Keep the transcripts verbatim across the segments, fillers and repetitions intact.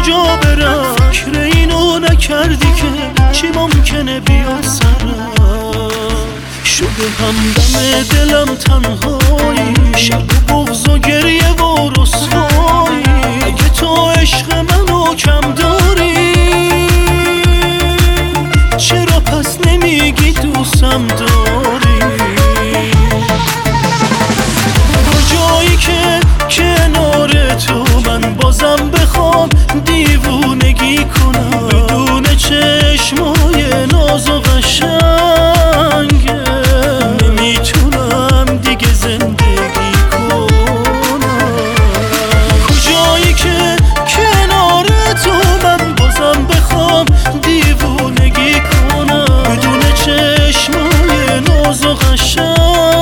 کجا برم؟ فکر اینو نکردی که چی ممکنه بیاد سرم؟ شده همدم دلم تنهایی، شب و بغض و گریه و رسوایی. اگه تو عشق منو کم داری، چرا پس نمیگی دوستم داری؟ کجایی که کنار تو من بازم بخوام دیوونگی کنم بدون چشمای ناز و قشنگه؟ نمیتونم دیگه زندگی کنم. کجایی که کنار تو من بازم بخوام دیوونگی کنم بدون چشمای ناز و قشنگه؟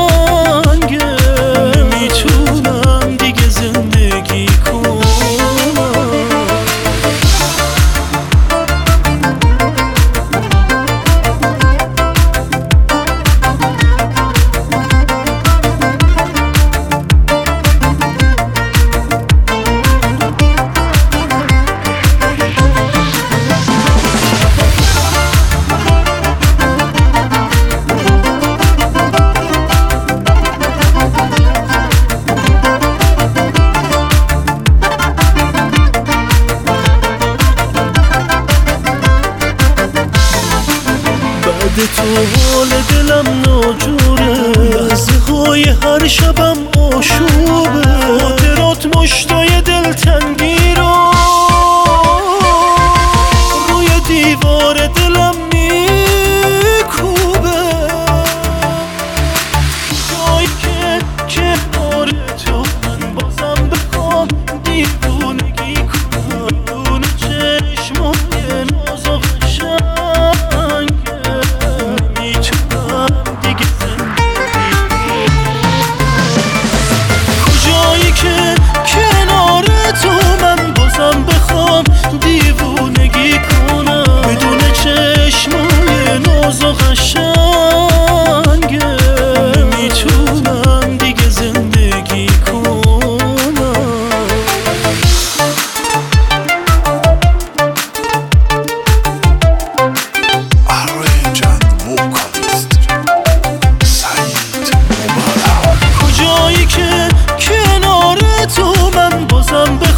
نمیتونم دیگه زندگی کنم. بعد تو حال دلم ناجوره، لحظه های هر شبم آشوبه. خاطرات مشتای دلتنگی رو روی دیوار دلم میکوبه. جایی که کنار تو من بازم بخوام دیوونگی کنم بدون چشمای ناز و که کنار تو من بازم بخوام دیوونگی کنم بدون چشمای ناز و قشنگه؟ نمیتونم دیگه زندگی کنم. کجایی که کنار تو من بازم